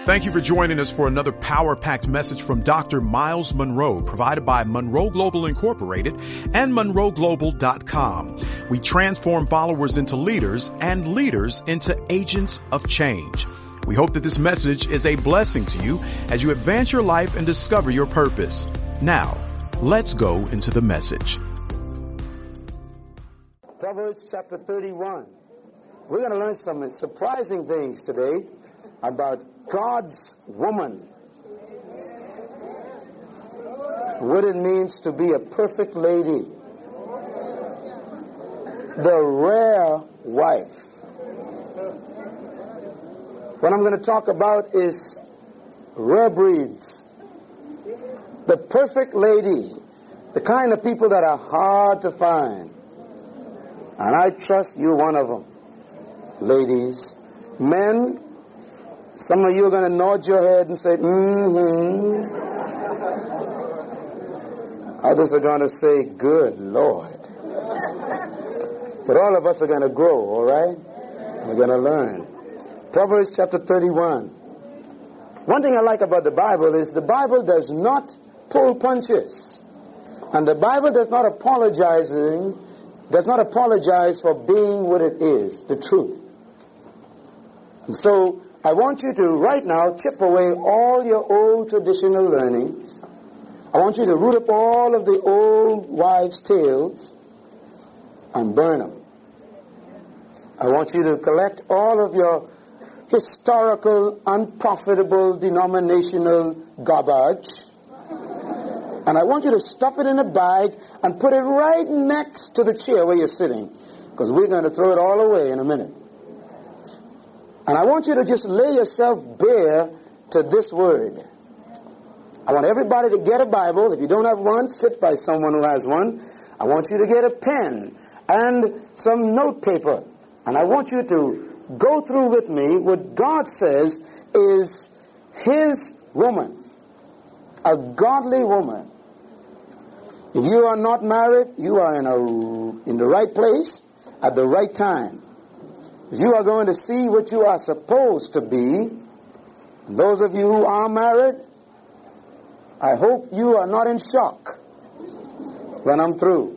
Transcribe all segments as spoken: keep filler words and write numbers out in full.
Thank you for joining us for another power-packed message from Doctor Myles Munroe, provided by Munroe Global Incorporated and Munroe Global dot com. We transform followers into leaders and leaders into agents of change. We hope that this message is a blessing to you as you advance your life and discover your purpose. Now, let's go into the message. Proverbs chapter thirty-one. We're going to learn some surprising things today about God's woman. What it means to be a perfect lady. The rare wife. What I'm going to talk about is rare breeds. The perfect lady. The kind of people that are hard to find. And I trust you're one of them. Ladies. Men, some of you are going to nod your head and say, mm-hmm. Others are going to say, good Lord. But all of us are going to grow, all right? We're going to learn. Proverbs chapter thirty-one. One thing I like about the Bible is the Bible does not pull punches. And the Bible does not apologizing, does not apologize for being what it is, the truth. And so I want you to right now chip away all your old traditional learnings. I want you to root up all of the old wives' tales and burn them. I want you to collect all of your historical, unprofitable, denominational garbage. And I want you to stuff it in a bag and put it right next to the chair where you're sitting. Because we're going to throw it all away in a minute. And I want you to just lay yourself bare to this word. I want everybody to get a Bible. If you don't have one, sit by someone who has one. I want you to get a pen and some note paper. And I want you to go through with me what God says is His woman. A godly woman. If you are not married, you are in, a, in the right place at the right time. If you are going to see what you are supposed to be, and those of you who are married, I hope you are not in shock when I'm through.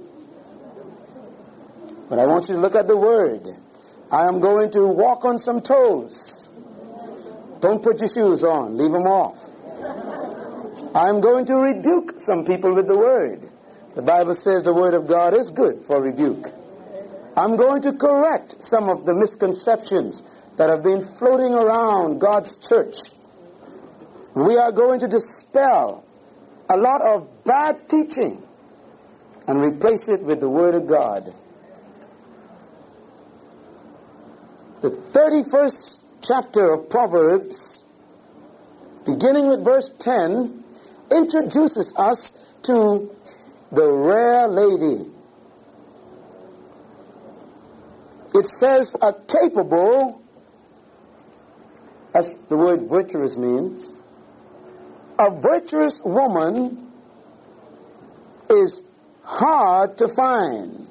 But I want you to look at the word. I am going to walk on some toes. Don't put your shoes on. Leave them off. I am going to rebuke some people with the word. The Bible says the word of God is good for rebuke. I'm going to correct some of the misconceptions that have been floating around God's church. We are going to dispel a lot of bad teaching and replace it with the Word of God. The thirty-first chapter of Proverbs, beginning with verse ten, introduces us to the rare lady. It says a capable, as the word virtuous means, a virtuous woman is hard to find.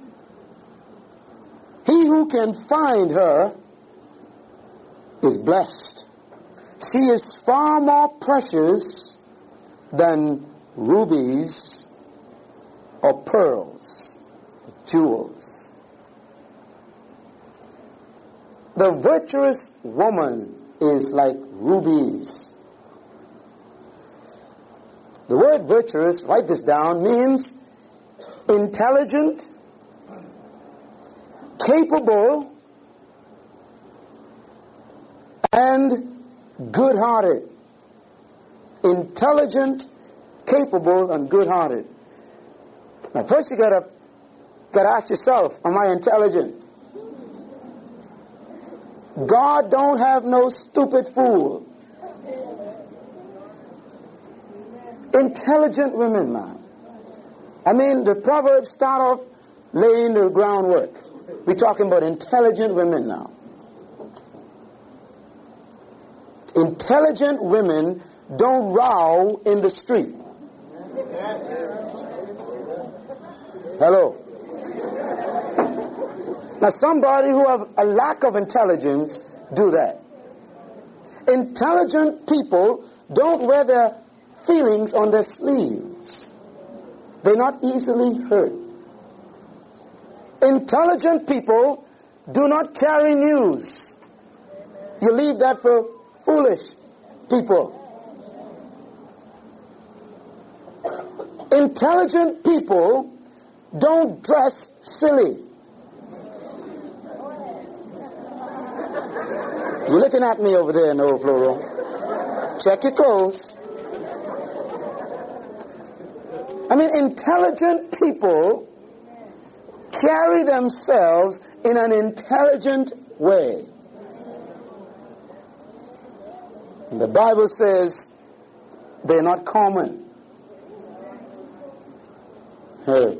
He who can find her is blessed. She is far more precious than rubies or pearls, or jewels. The virtuous woman is like rubies. The word virtuous, write this down, means intelligent, capable, and good-hearted. Intelligent, capable, and good-hearted. Now, first you gotta gotta ask yourself, am I intelligent? God don't have no stupid fool. Intelligent women, man. I mean, the Proverbs start off laying the groundwork. We're talking about intelligent women now. Intelligent women don't row in the street. Hello. Now somebody who have a lack of intelligence do that. Intelligent people don't wear their feelings on their sleeves. They're not easily hurt. Intelligent people do not carry news. You leave that for foolish people. Intelligent people don't dress silly. You're looking at me over there in the overflow room. Check your clothes. I mean, intelligent people carry themselves in an intelligent way. And the Bible says they're not common. Hey.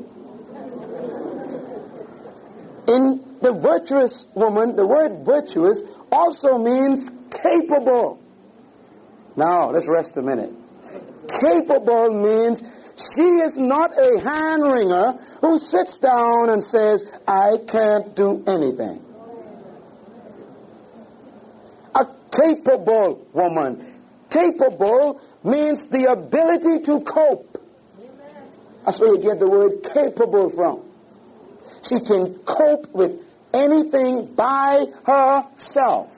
In the virtuous woman, the word virtuous also means capable. Now, let's rest a minute. Capable means she is not a hand-wringer who sits down and says, I can't do anything. A capable woman. Capable means the ability to cope. That's where you get the word capable from. She can cope with anything by herself.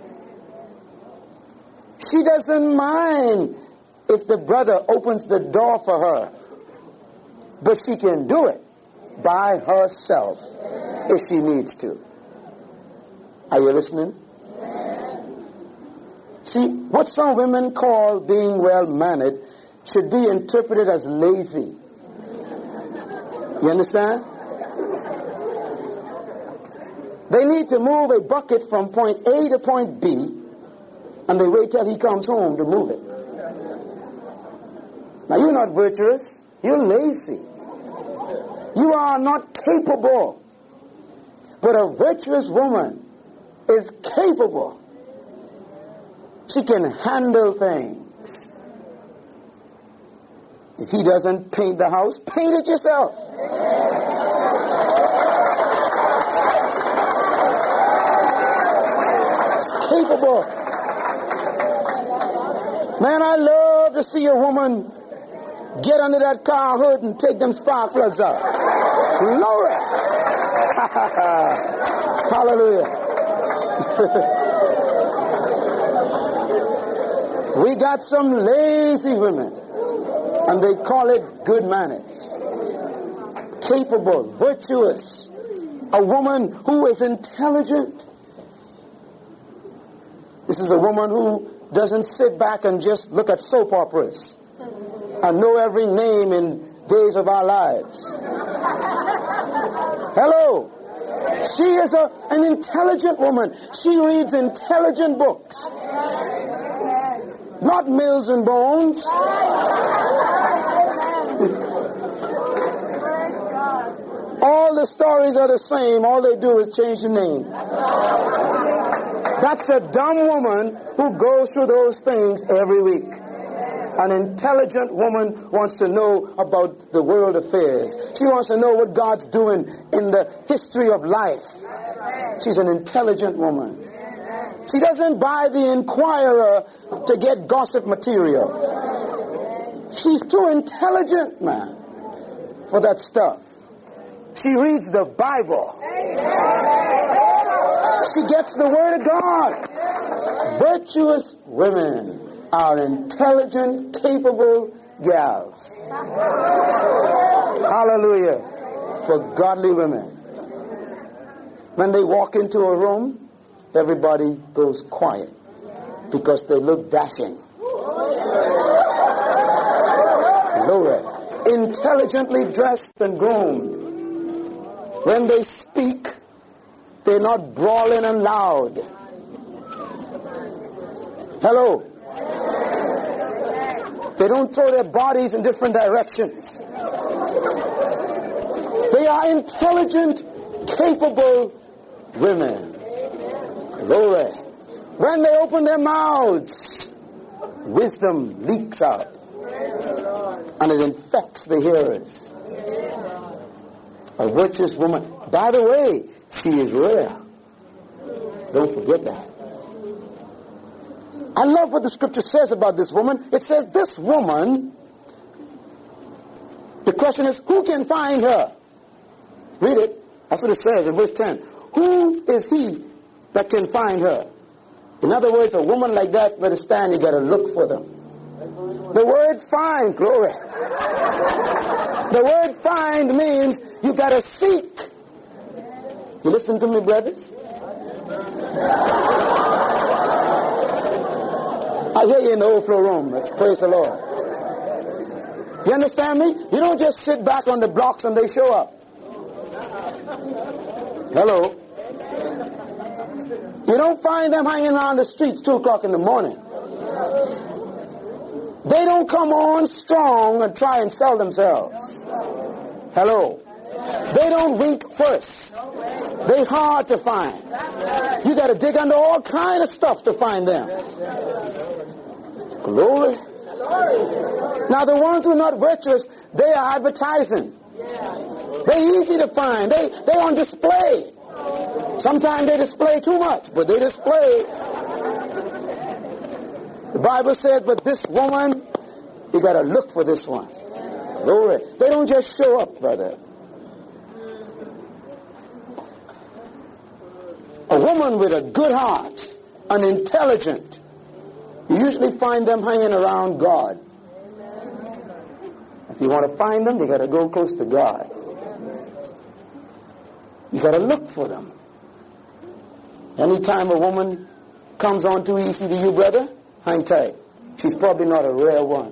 She doesn't mind if the brother opens the door for her, but she can do it by herself if she needs to. Are you listening? See, what some women call being well-mannered should be interpreted as lazy. You understand? They need to move a bucket from point A to point B, and they wait till he comes home to move it. Now, you're not virtuous. You're lazy. You are not capable. But a virtuous woman is capable. She can handle things. If he doesn't paint the house, paint it yourself. It's capable. Man, I love to see a woman get under that car hood and take them spark plugs out. Glory! Hallelujah. We got some lazy women, and they call it good manners. Capable, virtuous. A woman who is intelligent. This is a woman who doesn't sit back and just look at soap operas and know every name in Days of Our Lives. Hello. She is a, an intelligent woman. She reads intelligent books. Not Mills and Bones. All the stories are the same. All they do is change the name. That's a dumb woman who goes through those things every week. An intelligent woman wants to know about the world affairs. She wants to know what God's doing in the history of life. She's an intelligent woman. She doesn't buy the Inquirer to get gossip material. She's too intelligent, man, for that stuff. She reads the Bible. She gets the Word of God. Virtuous women are intelligent, capable gals. Hallelujah. For godly women. When they walk into a room, everybody goes quiet because they look dashing. Glory. Intelligently dressed and groomed. When they speak, they're not brawling and loud. Hello. They don't throw their bodies in different directions. They are intelligent, capable women. Glory. When they open their mouths, wisdom leaks out. And it infects the hearers. A virtuous woman. By the way, she is rare. Don't forget that. I love what the scripture says about this woman. It says this woman, the question is, who can find her? Read it. That's what it says in verse ten. Who is he that can find her? In other words, a woman like that, better stand, you got to look for them. The word find, glory. The word find means you got to seek. You listen to me, brothers? I hear you in the overflow room. Let's praise the Lord. You understand me? You don't just sit back on the blocks and they show up. Hello. You don't find them hanging around the streets two o'clock in the morning. They don't come on strong and try and sell themselves. Hello. They don't wink first. They hard to find. You got to dig under all kind of stuff to find them. Glory. Now the ones who are not virtuous, they are advertising. They're easy to find. They, they're on display. Sometimes they display too much, but they display. The Bible says, but this woman, you got to look for this one. Glory. They don't just show up, brother. A woman with a good heart, an intelligent, you usually find them hanging around God. If you want to find them, you got to go close to God. You got to look for them. Anytime a woman comes on too easy to you, brother, hang tight. She's probably not a rare one.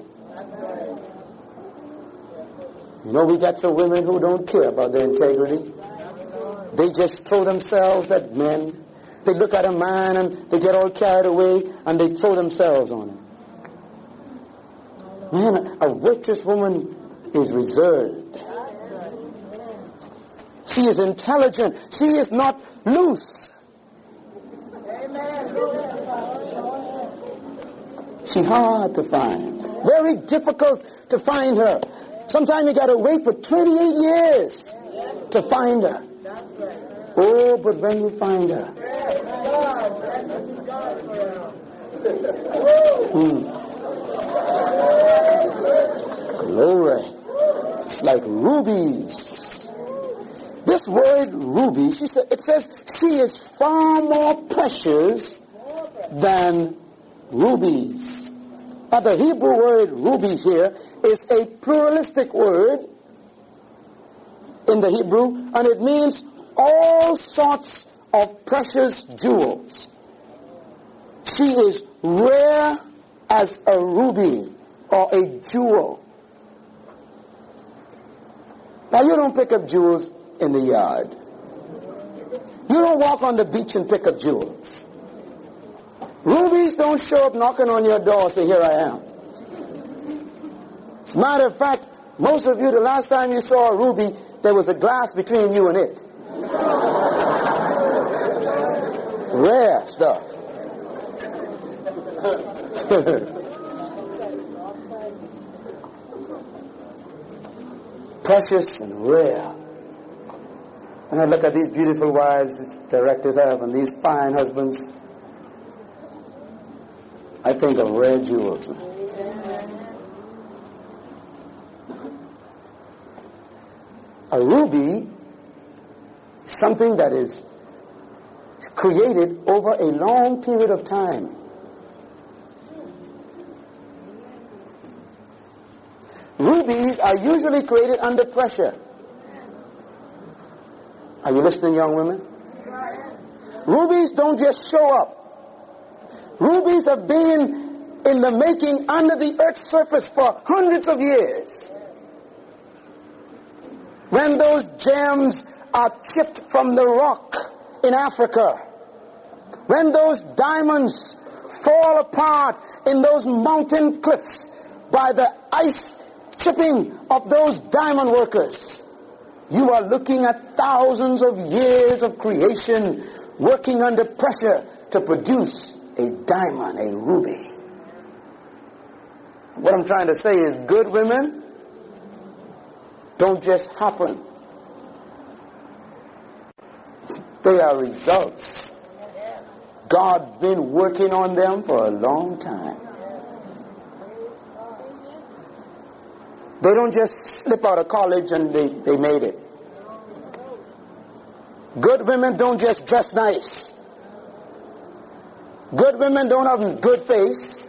You know, we got some women who don't care about their integrity. They just throw themselves at men. They look at a man and they get all carried away and they throw themselves on him. Man, a virtuous woman is reserved. She is intelligent. She is not loose. She's hard to find. Very difficult to find her. Sometimes you got to wait for twenty-eight years to find her. Oh, but when you find her, mm. Glory. It's like rubies. This word ruby, she said, it says she is far more precious than rubies. But the Hebrew word ruby here is a pluralistic word in the Hebrew, and it means all sorts of precious jewels. She is rare as a ruby or a jewel. Now you don't pick up jewels in the yard. You don't walk on the beach and pick up jewels. Rubies don't show up knocking on your door and say, here I am. As a matter of fact, most of you, the last time you saw a ruby, there was a glass between you and it. Rare stuff. Precious and rare. And I look at these beautiful wives these directors have and these fine husbands, I think of rare jewels. A ruby is something that is created over a long period of time. Rubies are usually created under pressure. Are you listening, young women? Rubies don't just show up. Rubies have been in the making under the earth's surface for hundreds of years. When those gems are chipped from the rock in Africa, when those diamonds fall apart in those mountain cliffs by the ice chipping of those diamond workers, you are looking at thousands of years of creation working under pressure to produce a diamond, a ruby. What I'm trying to say is good women don't just happen. They are results God's been working on them for a long time. They don't just slip out of college and they, they made it. Good women don't just dress nice. Good women don't have a good face.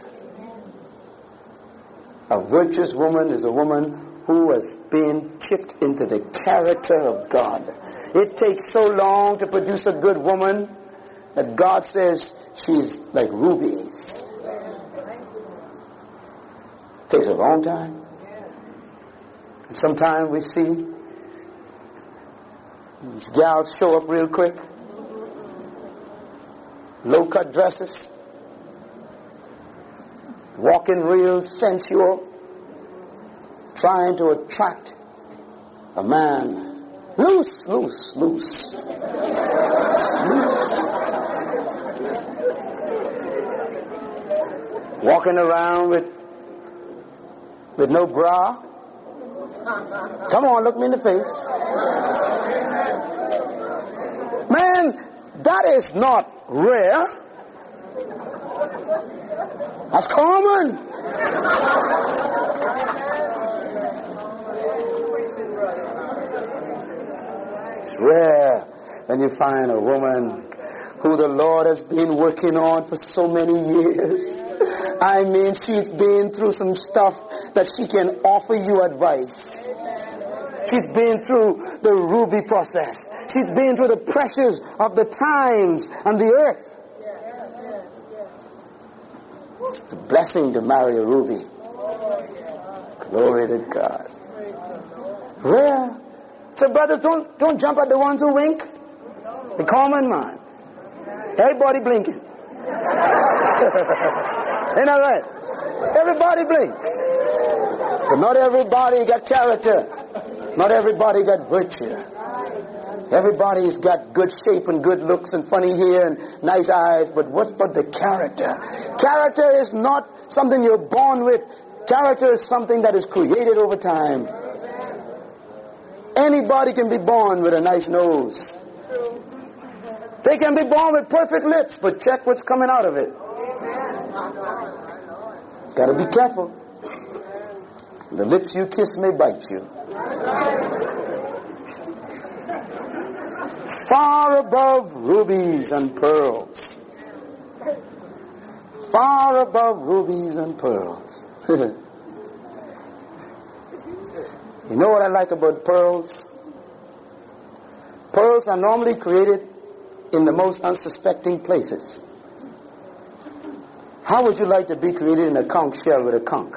A virtuous woman is a woman who has been chipped into the character of God. It takes so long to produce a good woman that God says she's like rubies. It takes a long time. And sometimes we see these gals show up real quick. Low-cut dresses. Walking real sensual. Trying to attract a man. Loose, loose, loose. Loose. Walking around with with no bra. Come on, look me in the face. Man, that is not rare. That's common. It's rare when you find a woman who the Lord has been working on for so many years. I mean, she's been through some stuff that she can offer you advice. She's been through the ruby process. She's been through the pressures of the times and the earth. It's a blessing to marry a ruby. Glory to God. Rare. So brothers, don't, don't jump at the ones who wink. The common man. Everybody blinking. Ain't that right? Everybody blinks. But not everybody got character. Not everybody got virtue. Everybody's got good shape and good looks and funny hair and nice eyes, but what's but the character? Character is not something you're born with. Character is something that is created over time. Anybody can be born with a nice nose. They can be born with perfect lips, but check what's coming out of it. Got to be careful. The lips you kiss may bite you. Far above rubies and pearls. Far above rubies and pearls. You know what I like about pearls? Pearls are normally created in the most unsuspecting places. How would you like to be created in a conch shell with a conch?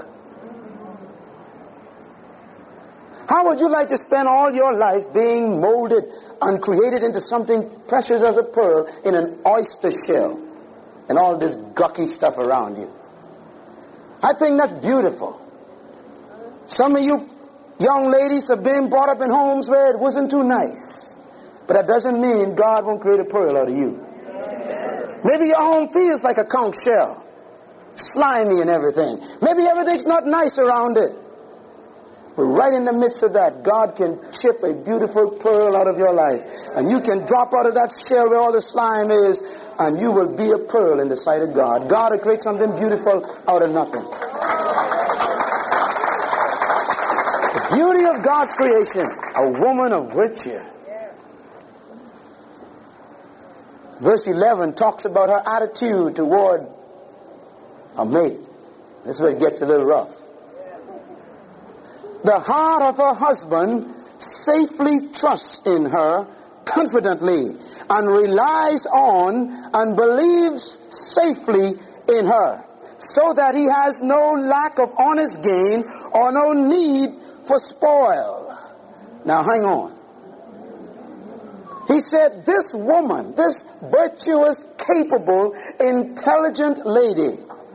How would you like to spend all your life being molded and created into something precious as a pearl in an oyster shell and all this gucky stuff around you? I think that's beautiful. Some of you young ladies have been brought up in homes where it wasn't too nice. But that doesn't mean God won't create a pearl out of you. Maybe your home feels like a conch shell. Slimy and everything. Maybe everything's not nice around it. But right in the midst of that, God can chip a beautiful pearl out of your life. And you can drop out of that shell where all the slime is, and you will be a pearl in the sight of God. God will create something beautiful out of nothing. The beauty of God's creation, a woman of virtue. Verse eleven talks about her attitude toward a mate. This is where it gets a little rough. The heart of her husband safely trusts in her confidently and relies on and believes safely in her, so that he has no lack of honest gain or no need for spoil. Now hang on. He said this woman, this virtuous, capable, intelligent lady,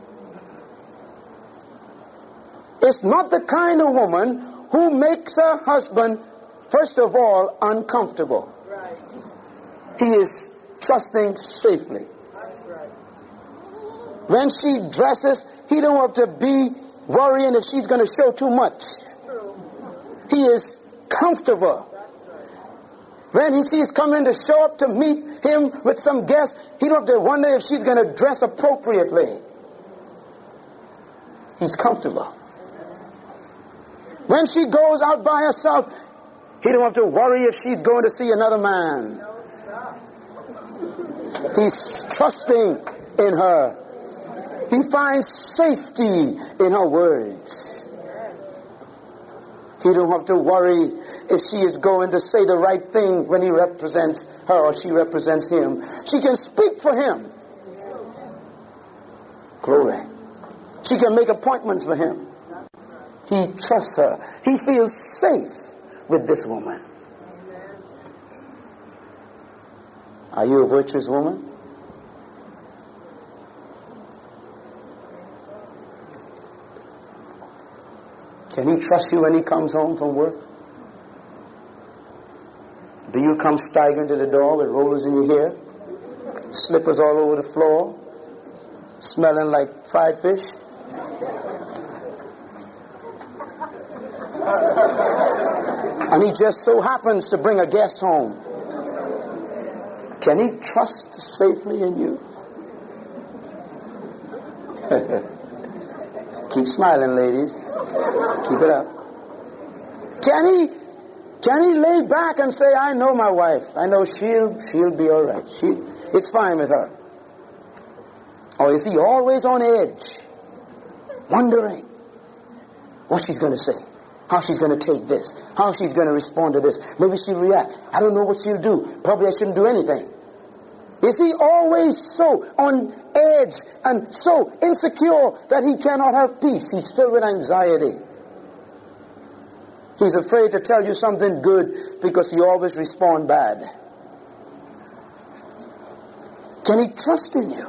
is not the kind of woman who makes her husband, first of all, uncomfortable. Right. He is trusting safely. That's right. When she dresses, he don't have to be worrying if she's going to show too much. True. He is comfortable. That's right. When he sees coming to show up to meet him with some guests, he don't have to wonder if she's going to dress appropriately. He's comfortable. When she goes out by herself, he don't have to worry if she's going to see another man. He's trusting in her. He finds safety in her words. He don't have to worry if she is going to say the right thing when he represents her or she represents him. She can speak for him. Glory. She can make appointments for him. He trusts her. He feels safe with this woman. Are you a virtuous woman? Can he trust you when he comes home from work? Do you come staggering to the door with rollers in your hair, slippers all over the floor, smelling like fried fish? And he just so happens to bring a guest home. Can he trust safely in you? Keep smiling, ladies. Keep it up. Can he can he lay back and say, I know my wife. I know she'll she'll be all right. She it's fine with her. Or is he always on edge, wondering what she's going to say, how she's going to take this, how she's going to respond to this? Maybe she'll react. I don't know what she'll do. Probably I shouldn't do anything. Is he always so on edge and so insecure that he cannot have peace? He's filled with anxiety. He's afraid to tell you something good because you always respond bad. Can he trust in you?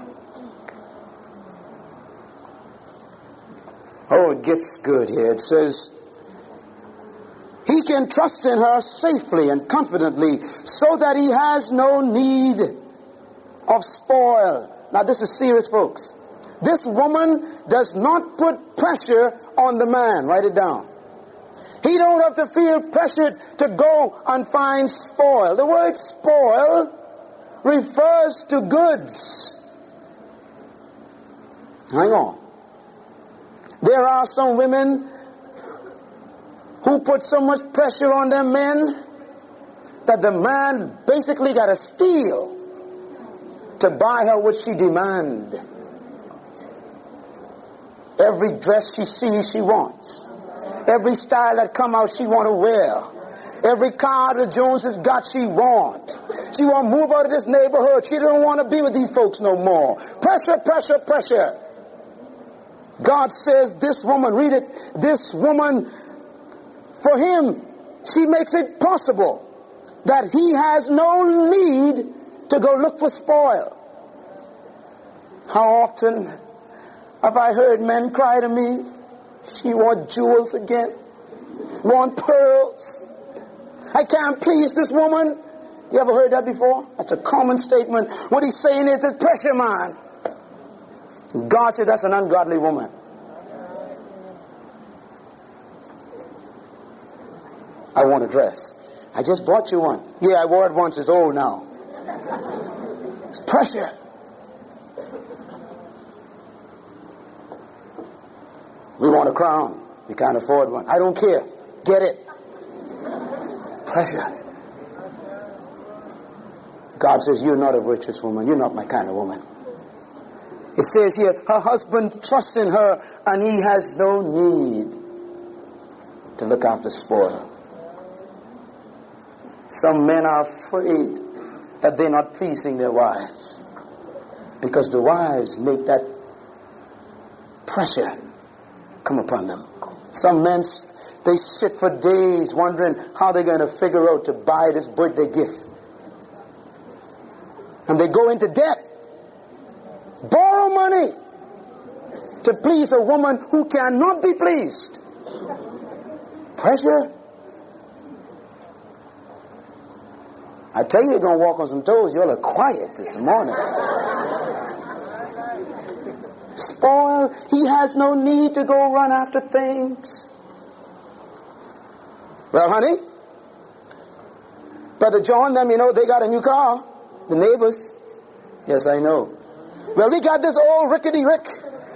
Oh, it gets good here. It says, he can trust in her safely and confidently so that he has no need of spoil. Now this is serious, folks. This woman does not put pressure on the man. Write it down. He don't have to feel pressured to go and find spoil. The word spoil refers to goods. Hang on. There are some women who put so much pressure on their men that the man basically got to steal to buy her what she demand. Every dress she sees, she wants. Every style that come out, she want to wear. Every car the Joneses got, she want. She want to move out of this neighborhood. She don't want to be with these folks no more. Pressure, pressure, pressure. God says this woman, read it, this woman, for him, she makes it possible that he has no need to go look for spoil. How often have I heard men cry to me, she want jewels again, want pearls. I can't please this woman. You ever heard that before? That's a common statement. What he's saying is, it's pressure, man. God said that's an ungodly woman. I want a dress. I just bought you one. Yeah, I wore it once. It's old now. It's pressure. We want a crown. We can't afford one. I don't care. Get it. Pressure. God says, you're not a virtuous woman. You're not my kind of woman. It says here, her husband trusts in her and he has no need to look after spoil. Some men are afraid that they're not pleasing their wives because the wives make that pressure come upon them. Some men, they sit for days wondering how they're going to figure out to buy this birthday gift. And they go into debt, borrow money to please a woman who cannot be pleased. Pressure. I tell you, you're going to walk on some toes. You're all quiet this morning. Spoil. He has no need to go run after things. Well, honey, Brother John, them, you know, they got a new car. The neighbors. Yes, I know. Well, we got this old rickety Rick.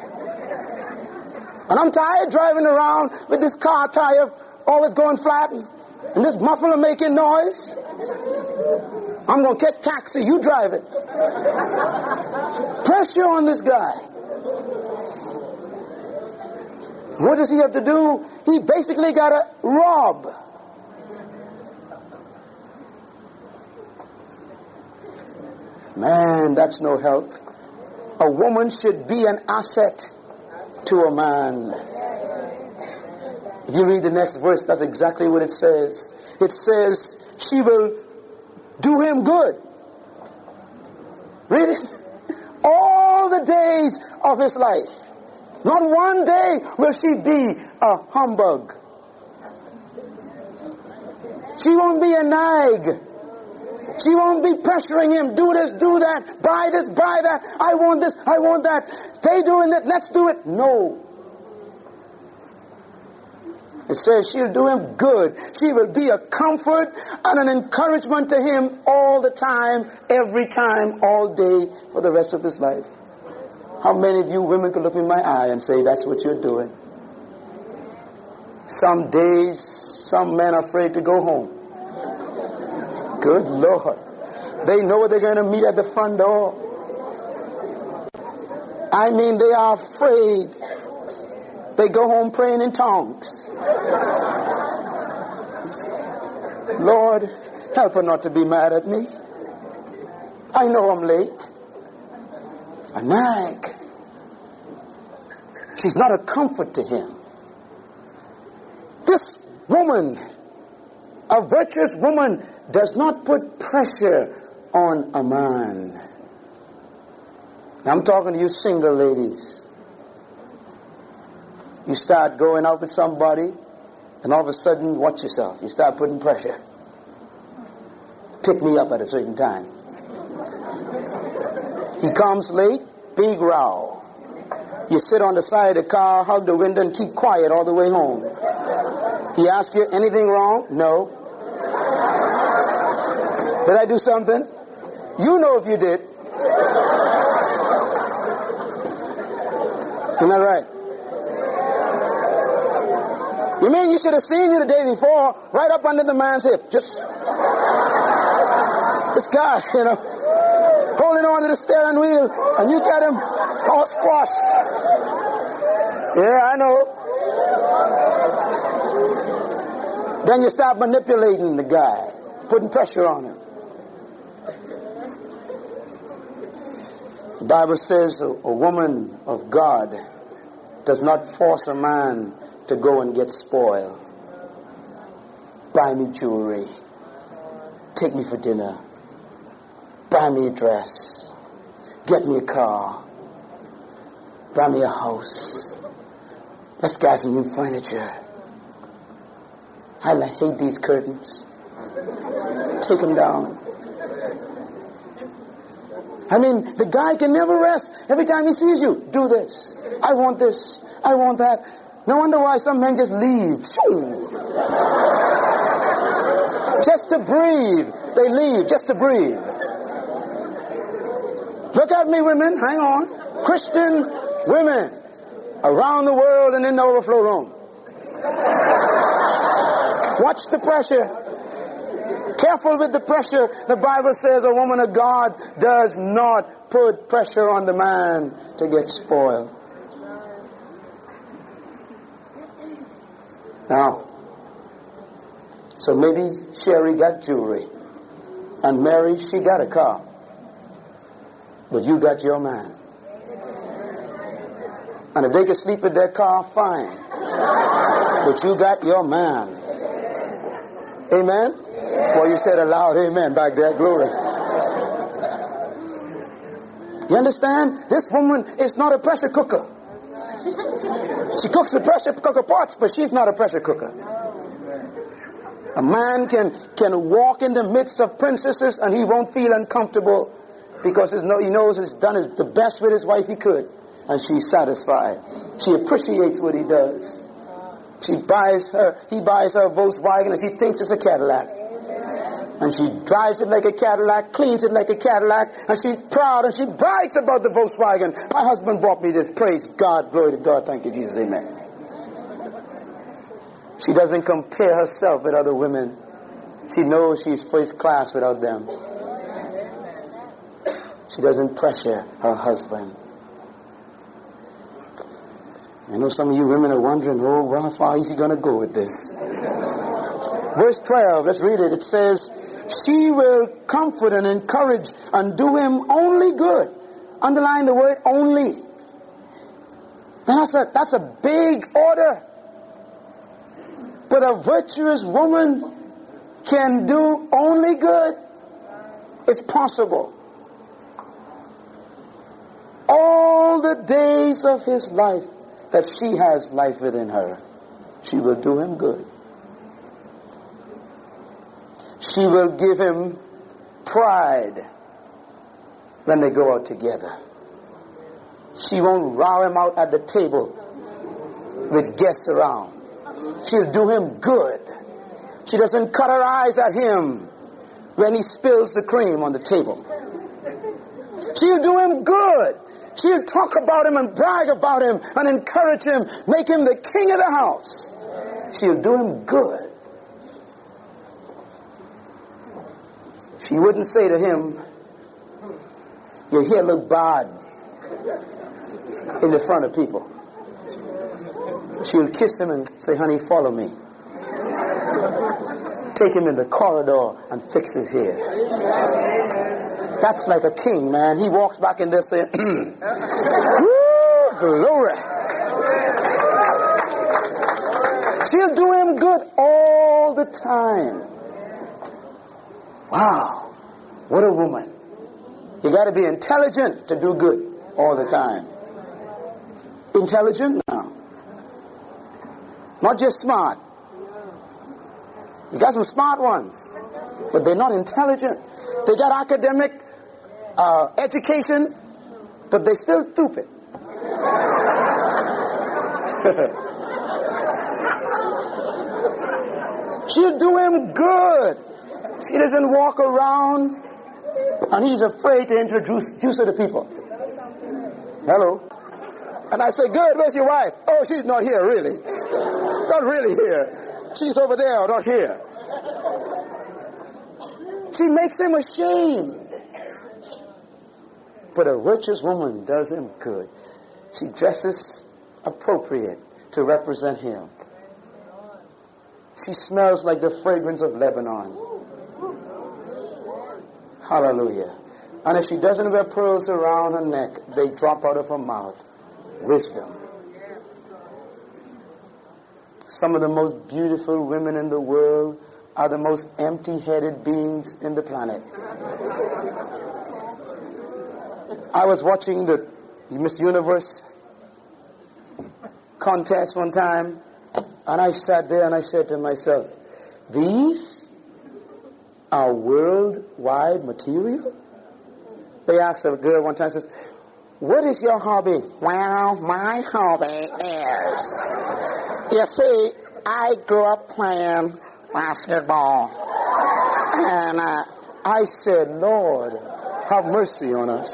And I'm tired driving around with this car tire always going flat. And this muffler making noise. I'm going to catch taxi. You drive it. Pressure on this guy. What does he have to do? He basically got to rob. Man, that's no help. A woman should be an asset to a man. If you read the next verse, that's exactly what it says. It says she will do him good. Read it. All the days of his life. Not one day will she be a humbug. She won't be a nag. She won't be pressuring him. Do this, do that. Buy this, buy that. I want this, I want that. They doing it, let's do it. No. It says she'll do him good. She will be a comfort and an encouragement to him all the time, every time, all day, for the rest of his life. How many of you women could look in my eye and say, that's what you're doing? Some days, some men are afraid to go home. Good Lord. They know they're going to meet at the front door. I mean, they are afraid. They go home praying in tongues. Lord, help her not to be mad at me. I know I'm late. A nag. She's not a comfort to him. This woman, a virtuous woman, does not put pressure on a man. Now, I'm talking to you single ladies. You start going out with somebody, and all of a sudden, watch yourself. You start putting pressure. Pick me up at a certain time. He comes late, big row. You sit on the side of the car, hug the window, and keep quiet all the way home. He asks you, anything wrong? No. Did I do something? You know if you did. Isn't that right? You mean you should have seen you the day before, right up under the man's hip. Just this guy, you know, holding on to the steering wheel, and you got him all squashed. Yeah, I know. Then you start manipulating the guy, putting pressure on him. The Bible says a, a woman of God does not force a man to go and get spoiled. Buy me jewelry. Take me for dinner. Buy me a dress. Get me a car. Buy me a house. Let's get some new furniture. I hate these curtains. Take them down. I mean, the guy can never rest. Every time he sees you, do this. I want this. I want that. No wonder why some men just leave. Just to breathe. They leave just to breathe. Look at me, women. Hang on. Christian women around the world and in the overflow room. Watch the pressure. Careful with the pressure. The Bible says a woman of God does not put pressure on the man to get spoiled. Now, so maybe Sherry got jewelry, and Mary, she got a car, but you got your man. And if they can sleep with their car, fine, but you got your man. Amen? Well, you said a loud amen back there. Glory. You understand? This woman is not a pressure cooker. She cooks the pressure cooker pots, but she's not a pressure cooker. A man can, can walk in the midst of princesses and he won't feel uncomfortable because his, he knows he's done his, the best with his wife he could. And she's satisfied. She appreciates what he does. She buys her, he buys her a Volkswagen and she thinks it's a Cadillac. And she drives it like a Cadillac, cleans it like a Cadillac, and she's proud and she brags about the Volkswagen. My husband bought me this. Praise God. Glory to God. Thank you, Jesus. Amen. She doesn't compare herself with other women. She knows she's first class without them. She doesn't pressure her husband. I know some of you women are wondering, oh, well, how far is he going to go with this? Verse twelve, let's read it. It says, she will comfort and encourage and do him only good. Underline the word only. And that's a, that's a big order. But a virtuous woman can do only good. It's possible. All the days of his life that she has life within her, she will do him good. She will give him pride when they go out together. She won't row him out at the table with guests around. She'll do him good. She doesn't cut her eyes at him when he spills the cream on the table. She'll do him good. She'll talk about him and brag about him and encourage him, make him the king of the house. She'll do him good. She wouldn't say to him, your hair look bad in the front of people. She'll kiss him and say, honey, follow me. Take him in the corridor and fix his hair. That's like a king, man. He walks back in there saying, woo, glory. She'll do him good all the time. Wow, what a woman. You got to be intelligent to do good all the time. Intelligent? No. Not just smart. You got some smart ones, but they're not intelligent. They got academic uh, education, but they're still stupid. She'll do him good. She doesn't walk around and he's afraid to introduce, introduce her to people. Hello? And I say, good, where's your wife? Oh, she's not here, really. Not really here. She's over there, not here. She makes him ashamed. But a virtuous woman does him good. She dresses appropriate to represent him. She smells like the fragrance of Lebanon. Hallelujah. And if she doesn't wear pearls around her neck, they drop out of her mouth. Wisdom. Some of the most beautiful women in the world are the most empty-headed beings in the planet. I was watching the Miss Universe contest one time, and I sat there and I said to myself, these are worldwide material? They asked a girl one time, says, what is your hobby? Well, my hobby is, you see, I grew up playing basketball. And uh, I said, Lord, have mercy on us.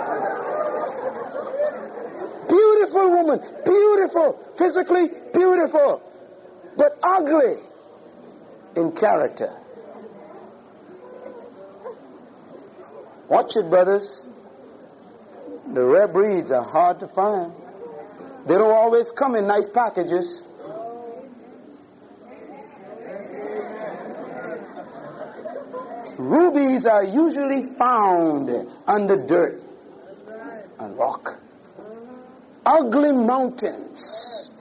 Beautiful woman, beautiful, physically beautiful, but ugly in character. Watch it, brothers. The rare breeds are hard to find. They don't always come in nice packages. Rubies are usually found under dirt and rock. Ugly mountains.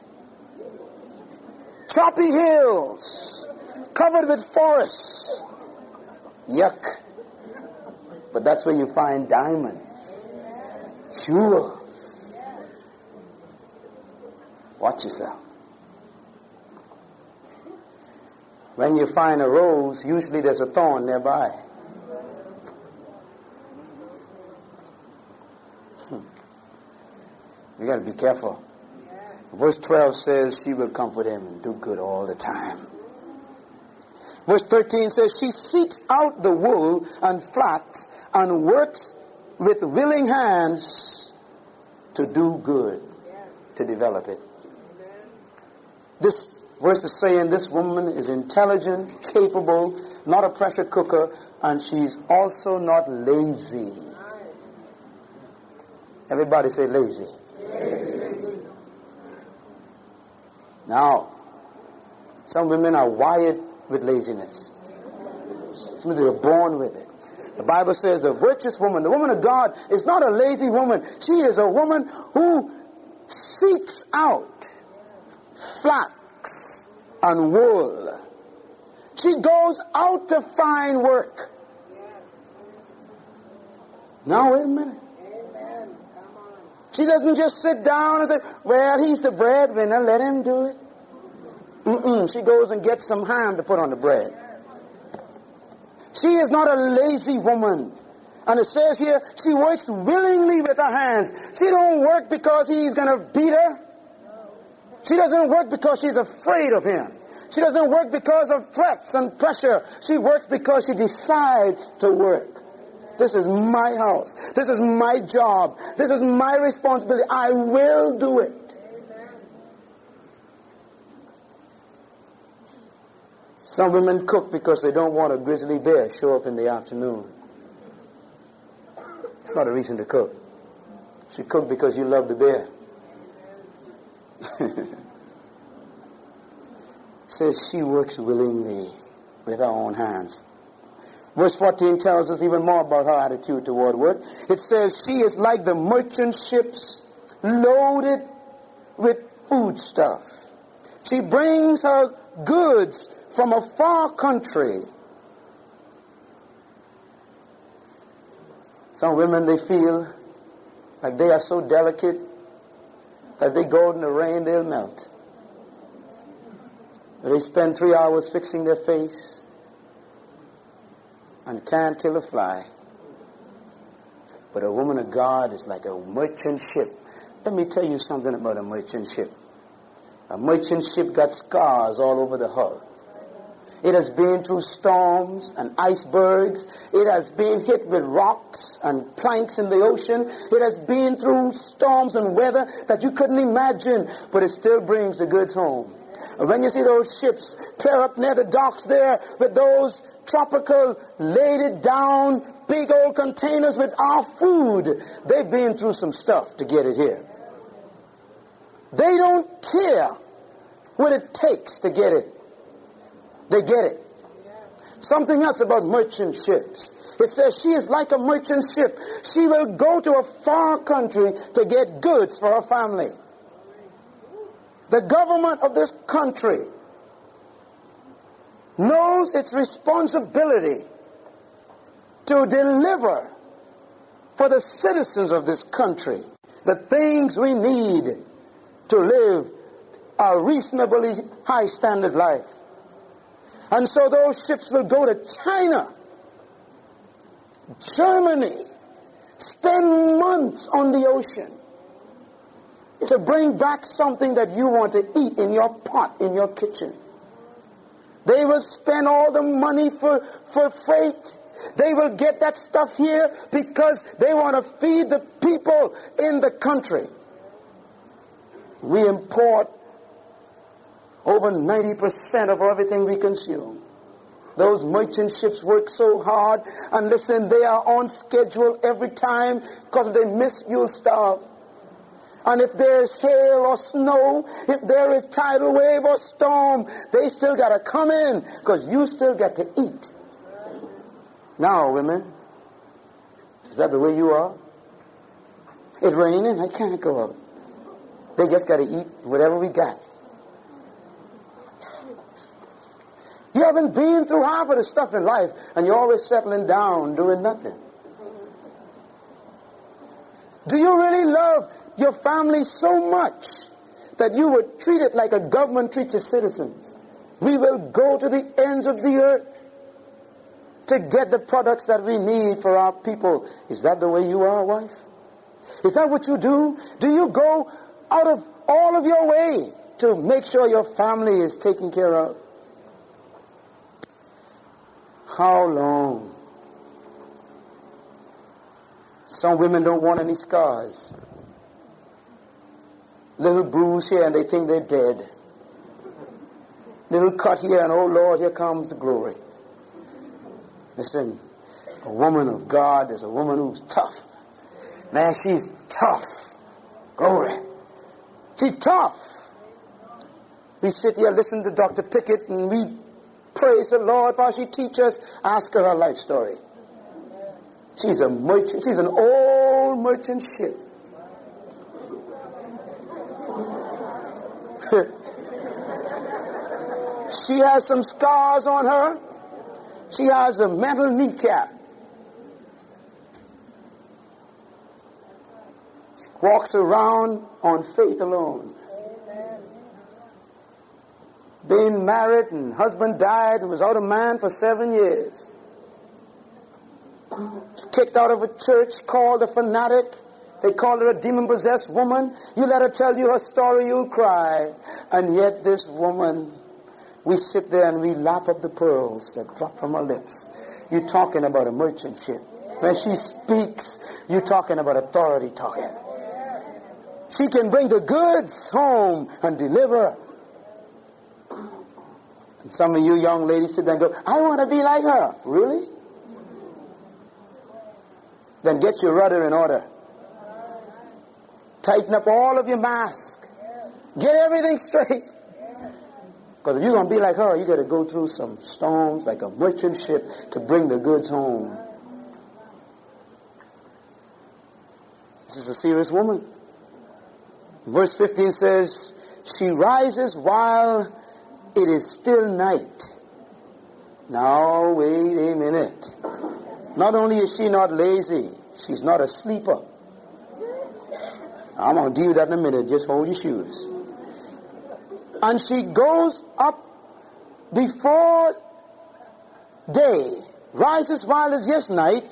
Choppy hills. Covered with forests. Yuck. But that's where you find diamonds. Jewels. Watch yourself. When you find a rose, usually there's a thorn nearby. Hmm. You got to be careful. Verse twelve says she will comfort him and do good all the time. Verse thirteen says, she seeks out the wool and flax and works with willing hands to do good, to develop it. This verse is saying this woman is intelligent, capable, not a pressure cooker, and she's also not lazy. Everybody say lazy. Lazy. Now, some women are wired with laziness. Some of them are born with it. The Bible says the virtuous woman, the woman of God, is not a lazy woman. She is a woman who seeks out flax and wool. She goes out to find work. Now, wait a minute. She doesn't just sit down and say, well, he's the breadwinner, let him do it. Mm-mm. She goes and gets some ham to put on the bread. She is not a lazy woman. And it says here, she works willingly with her hands. She don't work because he's going to beat her. She doesn't work because she's afraid of him. She doesn't work because of threats and pressure. She works because she decides to work. This is my house. This is my job. This is my responsibility. I will do it. Some women cook because they don't want a grizzly bear show up in the afternoon. It's not a reason to cook. She cooked because you love the bear. Says she works willingly with her own hands. Verse fourteen tells us even more about her attitude toward work. It says she is like the merchant ships loaded with foodstuff. She brings her goods from a far country. Some women, they feel like they are so delicate that they go in the rain, they'll melt. They spend three hours fixing their face and can't kill a fly. But a woman of God is like a merchant ship. Let me tell you something about a merchant ship. A merchant ship got scars all over the hull. It has been through storms and icebergs. It has been hit with rocks and planks in the ocean. It has been through storms and weather that you couldn't imagine, but it still brings the goods home. And when you see those ships clear up near the docks there with those tropical, laid down, big old containers with our food, they've been through some stuff to get it here. They don't care what it takes to get it. They get it. Something else about merchant ships. It says she is like a merchant ship. She will go to a far country to get goods for her family. The government of this country knows its responsibility to deliver for the citizens of this country the things we need to live a reasonably high standard life. And so those ships will go to China, Germany, spend months on the ocean to bring back something that you want to eat in your pot, in your kitchen. They will spend all the money for, for freight. They will get that stuff here because they want to feed the people in the country. We import over ninety percent of everything we consume. Those merchant ships work so hard, and listen, they are on schedule every time, because if they miss, you'll starve. And if there is hail or snow, if there is tidal wave or storm, they still got to come in, because you still got to eat. Now, women, is that the way you are? It's raining, I can't go out. They just got to eat whatever we got. You haven't been through half of the stuff in life, and you're always settling down, doing nothing. Do you really love your family so much that you would treat it like a government treats its citizens? We will go to the ends of the earth to get the products that we need for our people. Is that the way you are, wife? Is that what you do? Do you go out of all of your way to make sure your family is taken care of? How long? Some women don't want any scars. Little bruise here and they think they're dead. Little cut here and oh Lord, here comes the glory. Listen, a woman of God is a woman who's tough. Man, she's tough. Glory. She's tough. We sit here, listen to Doctor Pickett, and we praise the Lord while she teaches us. Ask her her life story. She's a merchant. She's an old merchant ship. She has some scars on her. She has a metal kneecap. She walks around on faith alone. Been married and husband died and was out of man for seven years. Was kicked out of a church, called a fanatic. They called her a demon-possessed woman. You let her tell you her story, you'll cry. And yet this woman, we sit there and we lap up the pearls that drop from her lips. You're talking about a merchant ship. When she speaks, you're talking about authority talking. She can bring the goods home and deliver. And some of you young ladies sit there and go, I want to be like her. Really? Then get your rudder in order. Tighten up all of your mask. Get everything straight. Because if you're going to be like her, you got to go through some storms like a merchant ship to bring the goods home. This is a serious woman. Verse fifteen says, she rises while it is still night. Now, wait a minute. Not only is she not lazy, she's not a sleeper. I'm going to deal with that in a minute. Just hold your shoes. And she goes up before day, rises while it's yet night,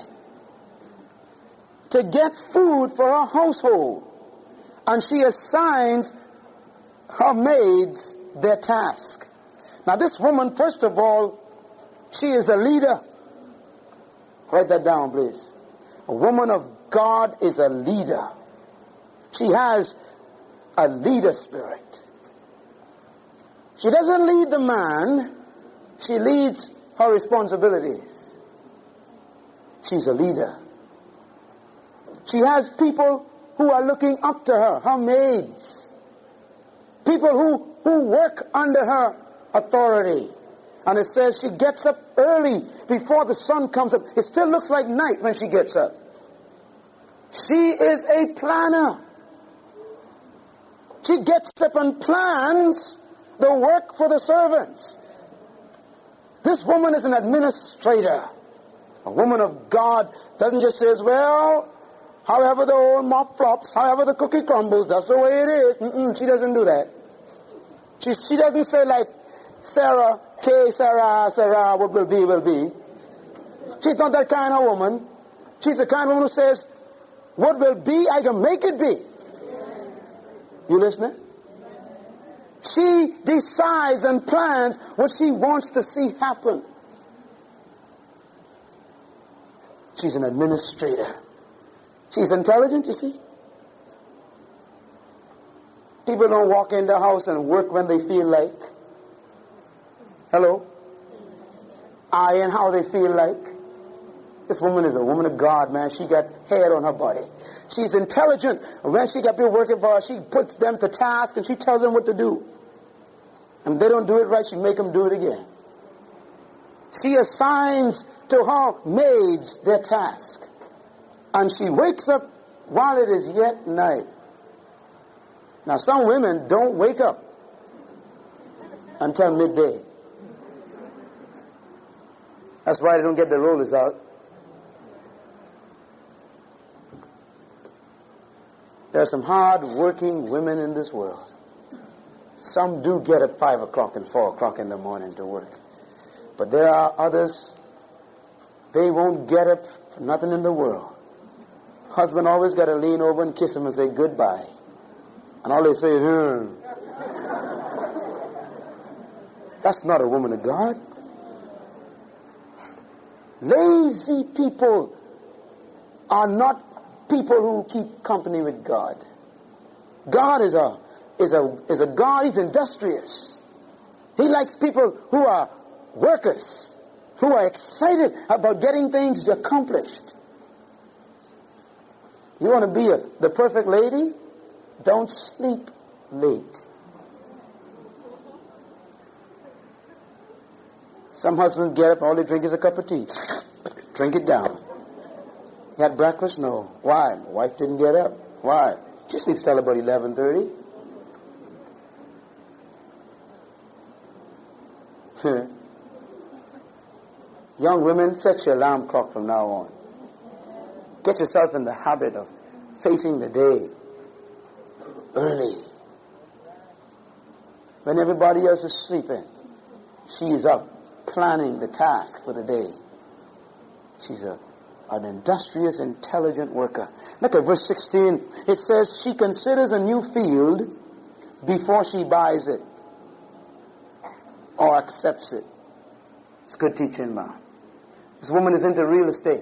to get food for her household. And she assigns her maids their task. Now this woman, first of all, she is a leader. Write that down, please. A woman of God is a leader. She has a leader spirit. She doesn't lead the man. She leads her responsibilities. She's a leader. She has people who are looking up to her, her maids. People who, who work under her authority. And it says she gets up early before the sun comes up. It still looks like night when she gets up. She is a planner. She gets up and plans the work for the servants. This woman is an administrator. A woman of God doesn't just say, well, however the old mop flops, however the cookie crumbles, that's the way it is. Mm-mm, she doesn't do that. She, she doesn't say like, Sarah, K, Sarah, Sarah, what will be, will be. She's not that kind of woman. She's the kind of woman who says, what will be, I can make it be. You listening? She decides and plans what she wants to see happen. She's an administrator. She's intelligent, you see. People don't walk in the house and work when they feel like. Hello? I and how they feel like. This woman is a woman of God, man. She got hair on her body. She's intelligent. When she got people working for her, she puts them to task and she tells them what to do. And if they don't do it right, she make them do it again. She assigns to her maids their task. And she wakes up while it is yet night. Now, some women don't wake up until midday. That's why they don't get their rollers out. There are some hard-working women in this world. Some do get at five o'clock and four o'clock in the morning to work. But there are others, they won't get up for nothing in the world. Husband always got to lean over and kiss him and say goodbye. And all they say is, hmm. That's not a woman of God. Lazy people are not people who keep company with God. God is a is a is a God. He's industrious. He likes people who are workers, who are excited about getting things accomplished. You want to be a, the perfect lady? Don't sleep late. Some husbands get up, all they drink is a cup of tea. Drink it down. You had breakfast? No. Why? My wife didn't get up. Why? She sleeps till about eleven thirty. Young women, set your alarm clock from now on. Get yourself in the habit of facing the day early. When everybody else is sleeping, she is up planning the task for the day. She's a, an industrious, intelligent worker. Look at verse sixteen. It says she considers a new field before she buys it or accepts it. It's good teaching, ma. This woman is into real estate.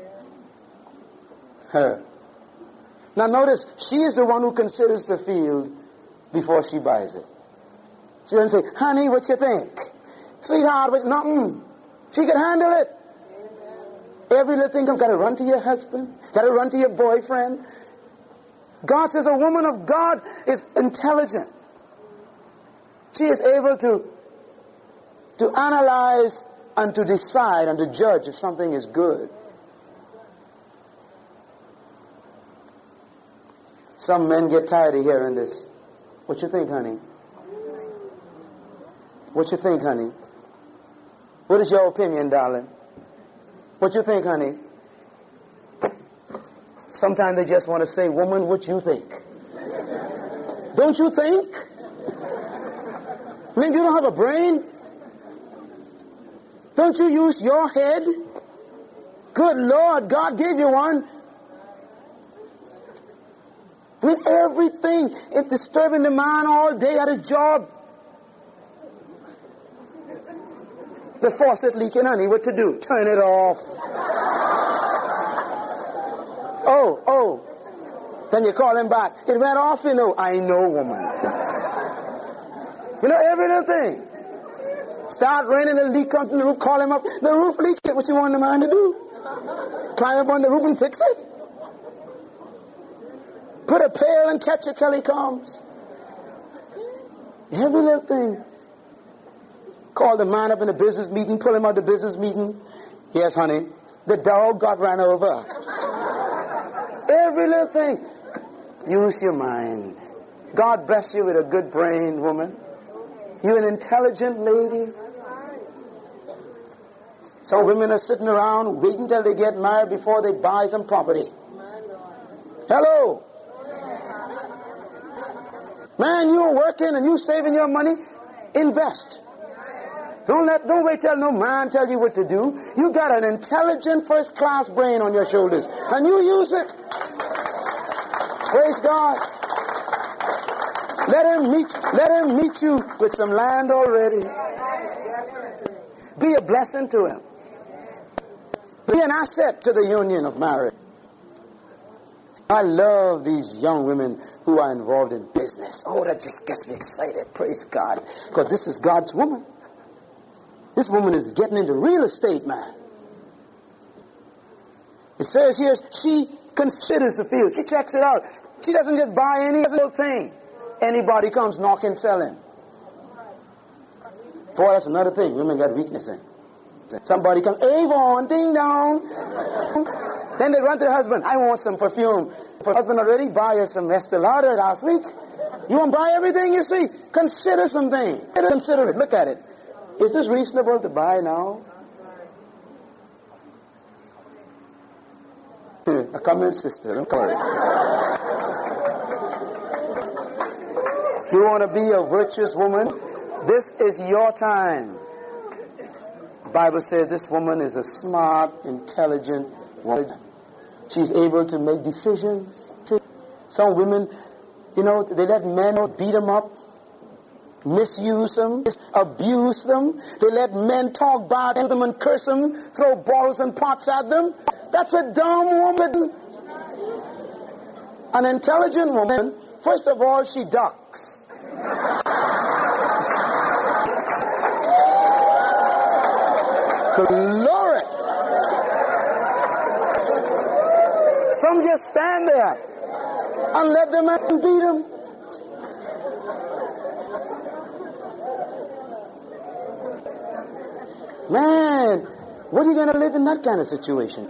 Her. Now notice, she is the one who considers the field before she buys it. She doesn't say, honey, what you think? Sweetheart, what, nothing. She can handle it. Every little thing, you've got to run to your husband, got to run to your boyfriend. God says a woman of God is intelligent. She is able to, to analyze and to decide and to judge if something is good. Some men get tired of hearing this. What you think, honey? What you think, honey? What is your opinion, darling? What you think, honey? Sometimes they just want to say, woman, what you think? Don't you think? I mean, you don't have a brain? Don't you use your head? Good Lord, God gave you one. I mean, everything is disturbing the man all day at his job. The faucet leaking, honey, what to do? Turn it off. Oh, oh. Then you call him back. It went off, you know. I know, woman. You know, every little thing. Start raining, the leak comes from the roof, call him up. The roof leaks. What you want the man to do? Climb up on the roof and fix it? Put a pail and catch it till he comes. Every little thing. Call the man up in a business meeting, pull him out of the business meeting. Yes, honey, the dog got ran over. Every little thing. Use your mind. God bless you with a good brain, woman. You're an intelligent lady. Some women are sitting around waiting till they get married before they buy some property. Hello. Man, you're working and you saving your money. Invest. Don't let, don't wait till no man tell you what to do. You got an intelligent first-class brain on your shoulders, and you use it. Praise God. Let him meet, let him meet you with some land already. Be a blessing to him. Be an asset to the union of marriage. I love these young women who are involved in business. Oh, that just gets me excited. Praise God. Because this is God's woman. This woman is getting into real estate, man. It says here, she considers the field. She checks it out. She doesn't just buy any little thing. Anybody comes knocking, selling. Boy, that's another thing. Women got weakness in. Somebody comes, Avon, ding dong. Then they run to the husband. I want some perfume. The husband already buy us some Estee Lauder last week. You want to buy everything you see? Consider something. Consider it. Look at it. Is this reasonable to buy now? A comment, sister. Don't worry. You want to be a virtuous woman? This is your time. The Bible says this woman is a smart, intelligent woman. She's able to make decisions. Some women, you know, they let men beat them up. misuse them, abuse them. They let men talk bad to them and curse them, throw bottles and pots at them. That's a dumb woman. An intelligent woman, first of all, she ducks. Glory. Some just stand there and let the man beat them. Man, what are you going to live in that kind of situation?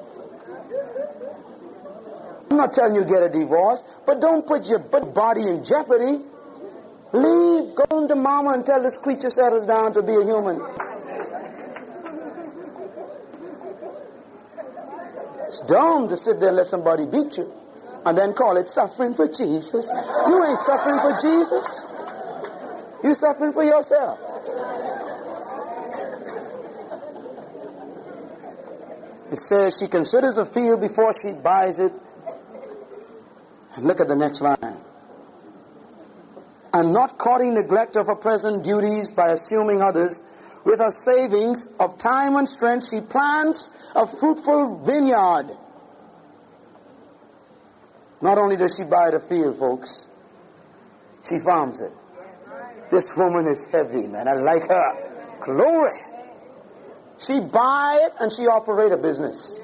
I'm not telling you get a divorce, but don't put your body in jeopardy. Leave, go home to mama until this creature settles down to be a human. It's dumb to sit there and let somebody beat you and then call it suffering for Jesus. You ain't suffering for Jesus. You're suffering for yourself. It says she considers a field before she buys it. And look at the next line. And not courting neglect of her present duties by assuming others, with her savings of time and strength, she plants a fruitful vineyard. Not only does she buy the field, folks, she farms it. This woman is heavy, man. I like her. Glory. She buy it and she operate a business.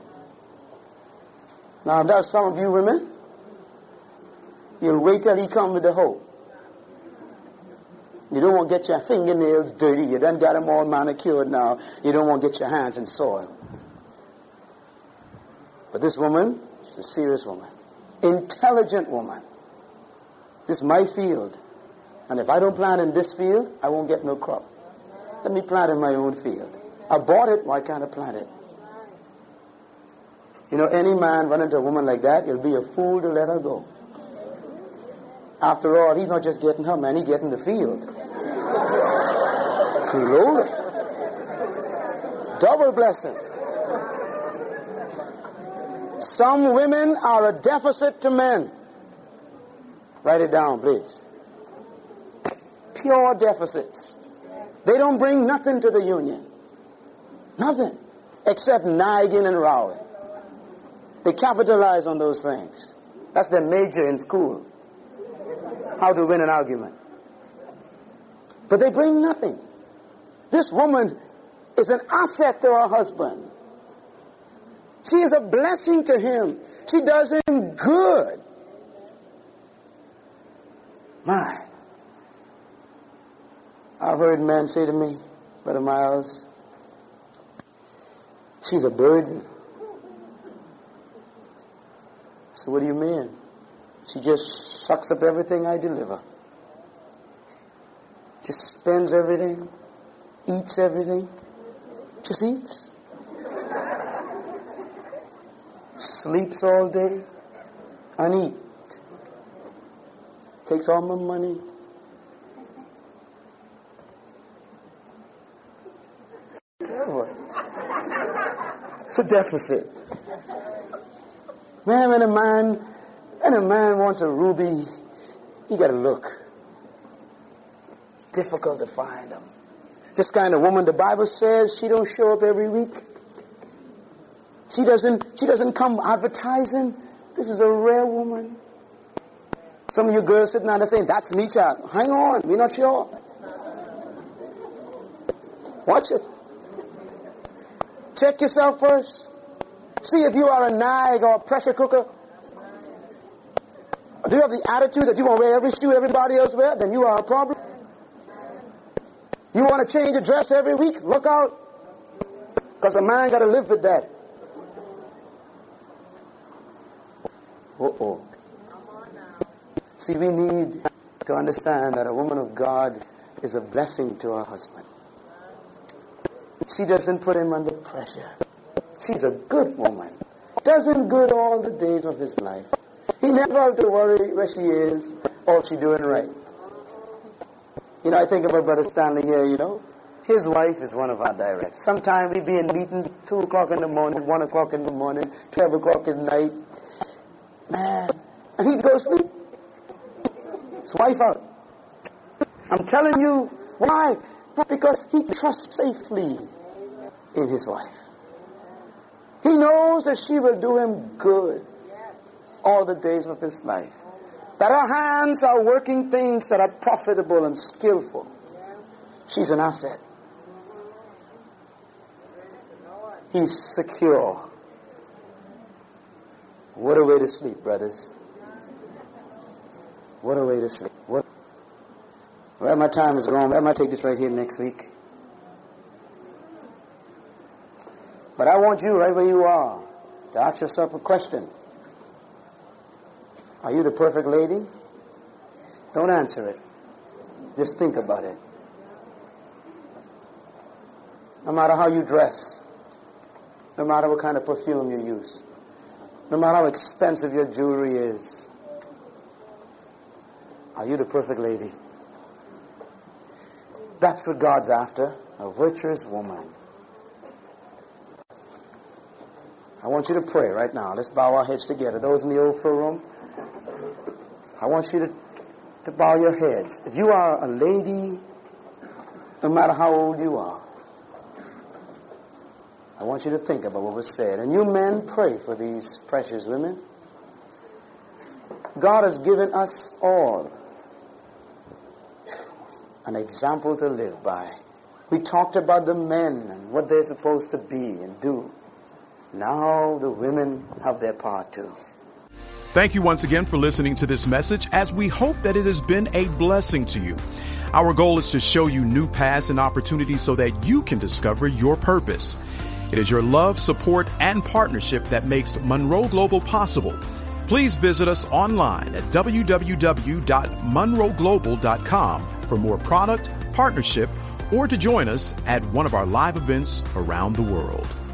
Now, there's some of you women, you'll wait till he come with the hoe. You don't want to get your fingernails dirty. You done got them all manicured now. You don't want to get your hands in soil. But this woman, she's a serious woman. Intelligent woman. This is my field. And if I don't plant in this field, I won't get no crop. Let me plant in my own field. I bought it, why can't I plant it? You know, any man run into a woman like that, he'll be a fool to let her go. After all, he's not just getting her, man, he's getting the field. Glory. Double blessing. Some women are a deficit to men. Write it down, please. Pure deficits. They don't bring nothing to the union. Nothing. Except nagging and rowing. They capitalize on those things. That's their major in school. How to win an argument. But they bring nothing. This woman is an asset to her husband. She is a blessing to him. She does him good. My. I've heard men say to me, Brother Miles, she's a burden. So what do you mean? She just sucks up everything I deliver. Just spends everything, eats everything, just eats. Sleeps all day and eat. Takes all my money. Terrible. It's a deficit. Man, when a man, when a man wants a ruby, you gotta look. It's difficult to find them. This kind of woman, the Bible says, she don't show up every week. She doesn't, she doesn't come advertising. This is a rare woman. Some of you girls sitting out there saying, that's me, child. Hang on, we're not sure. Watch it. Check yourself first. See if you are a nag or a pressure cooker. Do you have the attitude that you want to wear every shoe everybody else wears? Then you are a problem. You want to change a dress every week? Look out. Because a man got to live with that. Uh-oh. See, we need to understand that a woman of God is a blessing to her husband. She doesn't put him under pressure. She's a good woman. Does him good all the days of his life. He never have to worry where she is or if she's doing right. You know, I think of my brother Stanley here, you know. His wife is one of our directors. Sometimes we be in meetings two o'clock in the morning, one o'clock in the morning, twelve o'clock at night. Man, and he'd go sleep. His wife out. I'm telling you, why? Not because he trusts safely in his wife. He knows that she will do him good all the days of his life. That her hands are working things that are profitable and skillful. She's an asset. He's secure. What a way to sleep, brothers. What a way to sleep. What? Well, my time is gone. I might take this right here next week. But I want you right where you are to ask yourself a question. Are you the perfect lady? Don't answer it. Just think about it. No matter how you dress, no matter what kind of perfume you use, no matter how expensive your jewelry is, are you the perfect lady? That's what God's after, a virtuous woman. I want you to pray right now. Let's bow our heads together. Those in the overflow room, I want you to, to bow your heads. If you are a lady, no matter how old you are, I want you to think about what was said. And you men, pray for these precious women. God has given us all an example to live by. We talked about the men and what they're supposed to be and do. Now the women have their part too. Thank you once again for listening to this message, as we hope that it has been a blessing to you. Our goal is to show you new paths and opportunities so that you can discover your purpose. It is your love, support, and partnership that makes Monroe Global possible. Please visit us online at w w w dot monroe global dot com for more product, partnership, or to join us at one of our live events around the world.